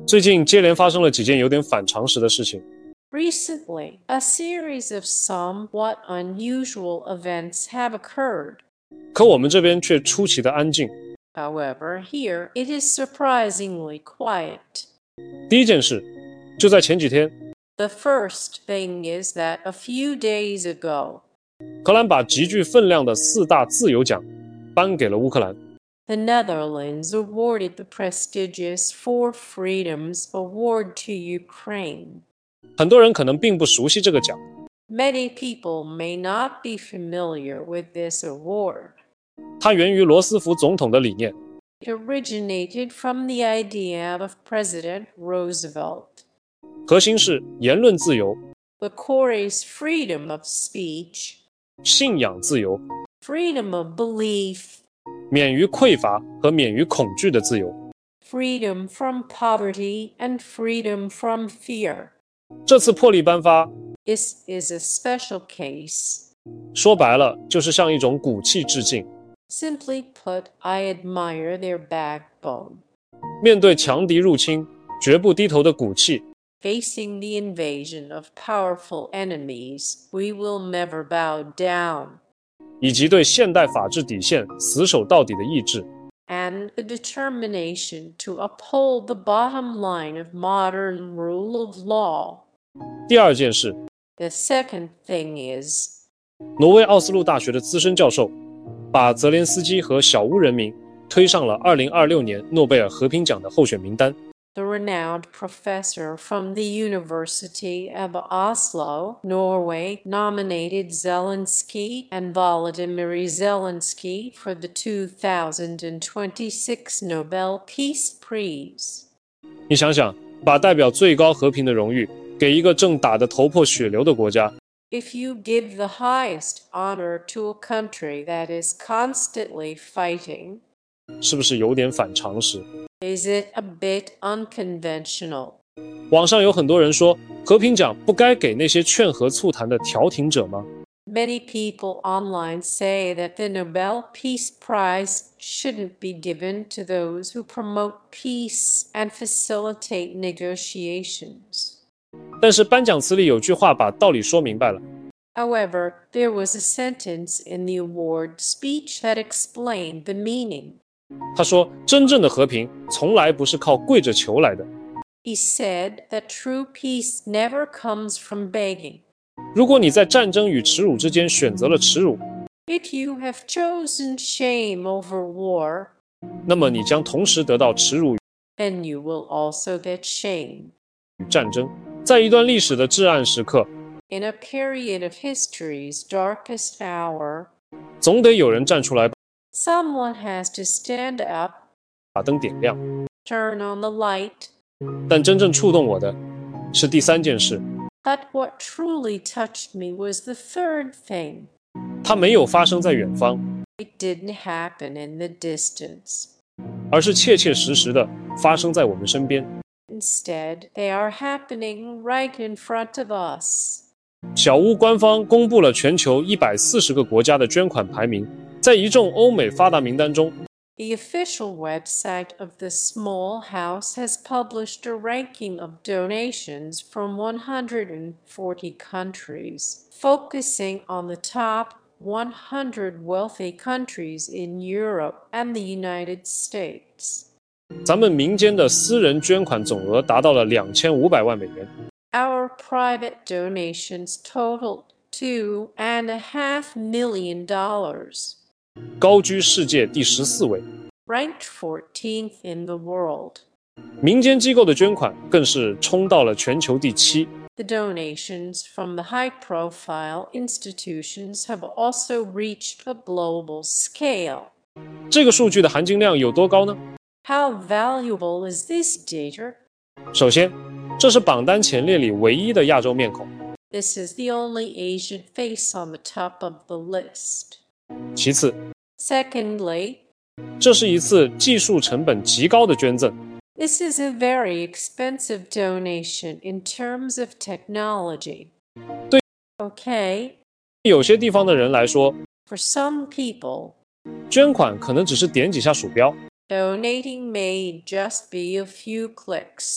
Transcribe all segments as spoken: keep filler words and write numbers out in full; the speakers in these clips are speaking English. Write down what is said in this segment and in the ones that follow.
最近接连发生了几件有点反常识的事情。 Recently, a series of somewhat unusual events have occurred. 可我们这边却出奇的安静。 However, here it is surprisingly quiet. 第一件事，就在前几天， The first thing is that a few days ago, 荷兰把极具分量的四大自由奖颁给了乌克兰。 the Netherlands awarded the prestigious Four Freedoms Award to Ukraine. 很多人可能并不熟悉这个奖， Many people may not be familiar with this award. 它源于罗斯福总统的理念， It originated from the idea of President Roosevelt. 核心是言论自由、 The core is freedom of speech, 信仰自由、 freedom of belief, 免于匮乏和免于恐惧的自由。 freedom from poverty, and freedom from fear. 这次破例颁发， This is a special case. 说白了就是向一种骨气致敬。 Simply put, I admire their backbone. 面对强敌入侵绝不低头的骨气， Facing the invasion of powerful enemies, we will never bow down. 以及对现代法治底线死守到底的意志， And the determination to uphold the bottom line of modern rule of law. 第二件事， The second thing is, 挪威奥斯陆大学的资深教授把泽连斯基和小乌人民推上了二零二六年诺贝尔和平奖的候选名单。 the renowned professor from the University of Oslo, Norway, nominated Zelensky and Volodymyr Zelensky for the two thousand twenty-six Nobel Peace Prize. 你想想，把代表最高和平的荣誉给一个正打得头破血流的国家， If you give the highest honor to a country that is constantly fighting, 是不是有点反常识？ is it a bit unconventional? 网上有很多人说，和平奖不该给那些劝和促谈的调停者吗？ Many people online say that the Nobel Peace Prize shouldn't be given to those who promote peace and facilitate negotiations. 但是颁奖词里有句话把道理说明白了。 However, there was a sentence in the award speech that explained the meaning. 他说，真正的和平从来不是靠跪着求来的。 He said that true peace never comes from begging. 如果你在战争与耻辱之间选择了耻辱， If you have chosen shame over war, 那么你将同时得到耻辱与 then you will also get shame. 战争。在一段历史的至暗时刻， In a period of history's darkest hour, 总得有人站出来 someone has to stand up, 把灯点亮。 turn on the light. 但真正触动我的是第三件事， But what truly touched me was the third thing. 它没有发生在远方， It didn't happen in the distance. 而是切切实实的发生在我们身边。 Instead, they are happening right in front of us. 小乌官方公布了全球一百四十个国家的捐款排名，在一众欧美发达名单中， The official website of the Small House has published a ranking of donations from one hundred forty countries, focusing on the top one hundred wealthy countries in Europe and the United States. 咱们民间的私人捐款总额达到了两千五百万美元。 Our private donations totaled two and a half million dollars, 高居世界第十四位， ranked fourteenth in the world. 民间机构的捐款更是冲到了全球第七。 The donations from the high-profile institutions have also reached a global scale. 这个数据的含金量有多高呢？ How valuable is this data? 首先，这是榜单前列里唯一的亚洲面孔。 This is the only Asian face on the top of the list. 其次， Secondly, 这是一次技术成本极高的捐赠。 this is a very expensive donation in terms of technology. 对 Okay, 有些地方的人来说， for some people, 捐款可能只是点几下鼠标， donating may just be a few clicks.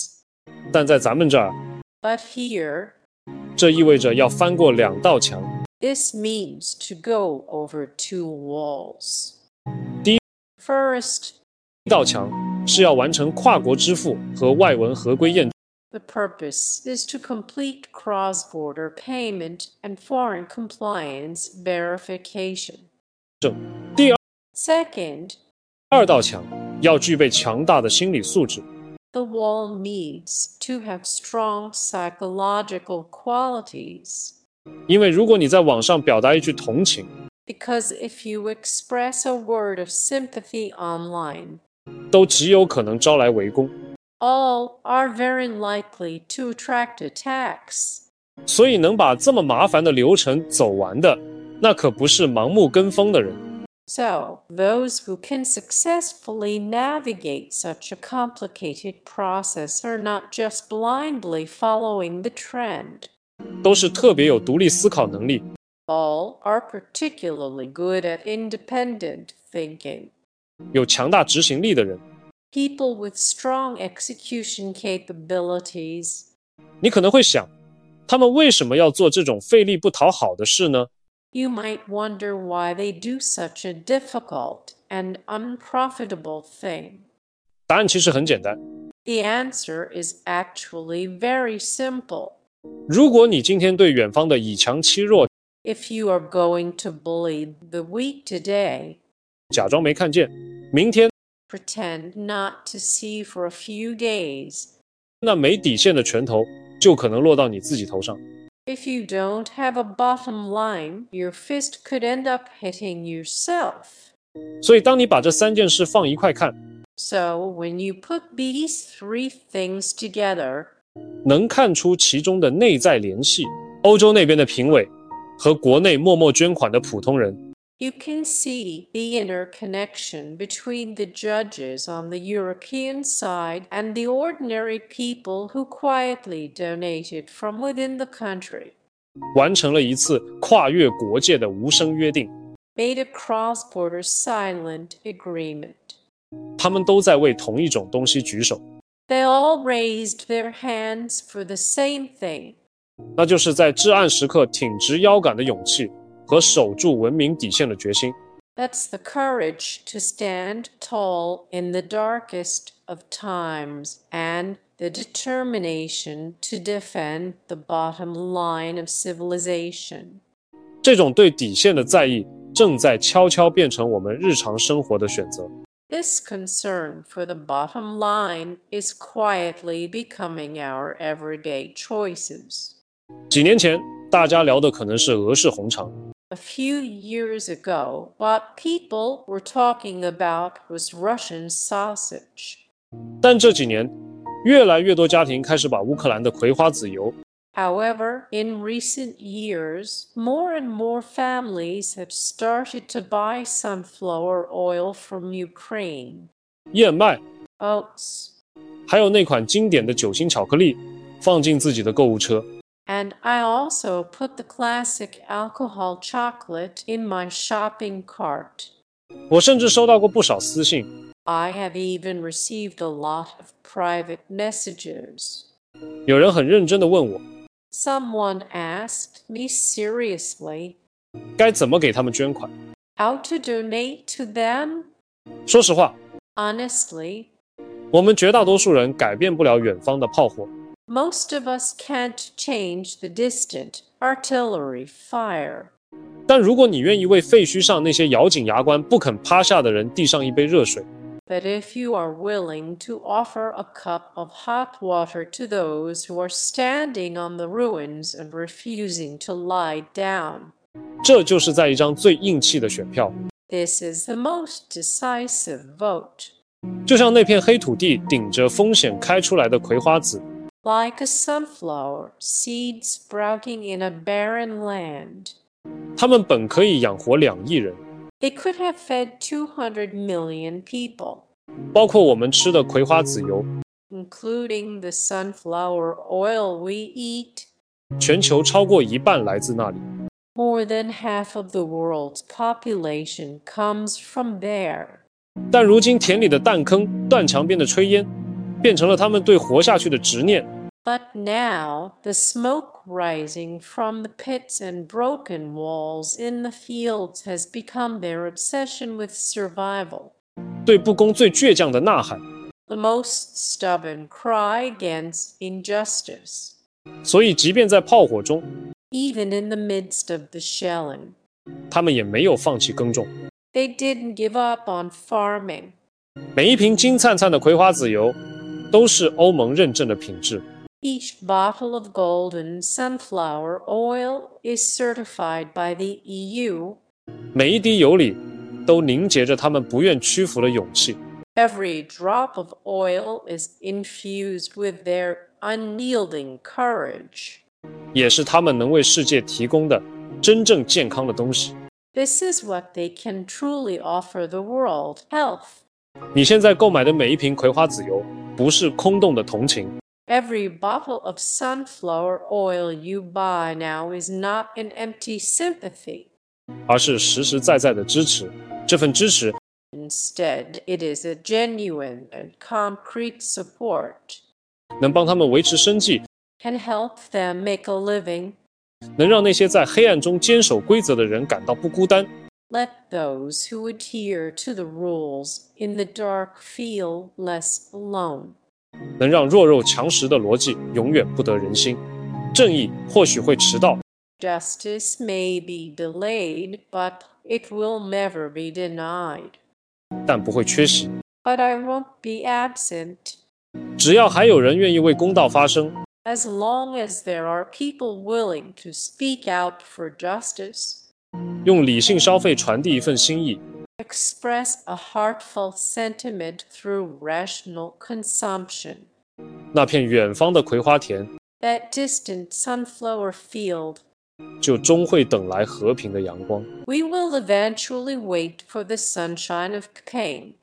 但在咱们这儿， But here, 这意味着要翻过两道墙。 this means to go over two walls. 第一 First, 道墙是要完成跨国支付和外文合规验证。 the purpose is to complete cross-border payment and foreign compliance verification. 第二 Second, 二道墙要具备强大的心理素质。 the wall needs to have strong psychological qualities. 因为如果你在网上表达一句同情， Because if you express a word of sympathy online, 都极有可能招来围攻。 all are very likely to attract attacks. 所以能把这么麻烦的流程走完的，那可不是盲目跟风的人。 So, those who can successfully navigate such a complicated process are not just blindly following the trend. 都是特别有独立思考能力， All are particularly good at independent thinking. 有强大执行力的人。 People with strong execution capabilities. 你可能会想，他们为什么要做这种费力不讨好的事呢？ You might wonder why they do such a difficult and unprofitable thing. 答案其实很简单， The answer is actually very simple. 如果你今天对远方的以强欺弱 If you are going to bully the weak today, 假装没看见，明天 pretend not to see for a few days. 那没底线的拳头就可能落到你自己头上。 If you don't have a bottom line, your fist could end up hitting yourself. 所以当你把这三件事放一块看， So, when you put these three things together, 能看出其中的内在联系。欧洲那边的评委和国内默默捐款的普通人， you can see the interconnection between the judges on the European side and the ordinary people who quietly donated from within the country, 完成了一次跨越国界的无声约定。 made a cross-border silent agreement. 他们都在为同一种东西举手， They all raised their hands for the same thing. 那就是在至暗时刻挺直腰杆的勇气和守住文明底线的决心。 That's the courage to stand tall in the darkest of times and the determination to defend the bottom line of civilization. 这种对底线的在意正在悄悄变成我们日常生活的选择。 This concern for the bottom line is quietly becoming our everyday choices. 几年前，大家聊的可能是俄式红肠， A few years ago, what people were talking about was Russian sausage. 但这几年，越来越多家庭开始把乌克兰的葵花籽油 However, in recent years, more and more families have started to buy sunflower oil from Ukraine. 燕麦， Oats. 还有那款经典的酒心巧克力，放进自己的购物车。 And I also put the classic alcohol chocolate in my shopping cart. 我甚至收到过不少私信， I have even received a lot of private messages. 有人很认真地问我， Someone asked me seriously 该怎么给他们捐款。 how to donate to them. 说实话， Honestly, 我们绝大多数人改变不了远方的炮火， most of us can't change the distant artillery fire. 但如果你愿意为废墟上那些咬紧牙关不肯趴下的人递上一杯热水， But if you are willing to offer a cup of hot water to those who are standing on the ruins and refusing to lie down, 这就是在一张最硬气的选票。 this is the most decisive vote. 就像那片黑土地顶着风险开出来的葵花籽， Like a sunflower seed sprouting in a barren land, 他们本可以养活两亿人， it could have fed two hundred million people, 包括我们吃的葵花籽油， including the sunflower oil we eat. 全球超过一半来自那里。 More than half of the world's population comes from there. 但如今田里的弹坑、断墙边的炊烟， 变成了他们对活下去的执念。 But now, the smoke rising from the pits and broken walls in the fields has become their obsession with survival. 对不公最倔强的呐喊， The most stubborn cry against injustice. 所以即便在炮火中， Even in the midst of the shelling, 他们也没有放弃耕种。 they didn't give up on farming. 每一瓶金灿灿的葵花籽油都是欧盟认证的品质。 Each bottle of golden sunflower oil is certified by the E U. 每一滴油里都凝结着他们不愿屈服的勇气。 Every drop of oil is infused with their unyielding courage. 也是他们能为世界提供的真正健康的东西。 This is what they can truly offer the world: health. 你现在购买的每一瓶葵花籽油不是空洞的同情， Every bottle of sunflower oil you buy now is not an empty sympathy. 而是实实在在的支持。这份支持 Instead, it is a genuine and concrete support. 能帮他们维持生计， Can help them make a living. 能让那些在黑暗中坚守规则的人感到不孤单， Let those who adhere to the rules in the dark feel less alone. 能让弱肉强食的逻辑永远不得人心。正义或许会迟到， Justice may be delayed, but it will never be denied. 但不会缺席。 But I won't be absent. 只要还有人愿意为公道发声， As long as there are people willing to speak out for justice, 用理性消费传递一份心意， express a heartfelt sentiment through rational consumption, 那片远方的葵花田 that distant sunflower field, 就终会等来和平的阳光。 we will eventually wait for the sunshine of Cocaine.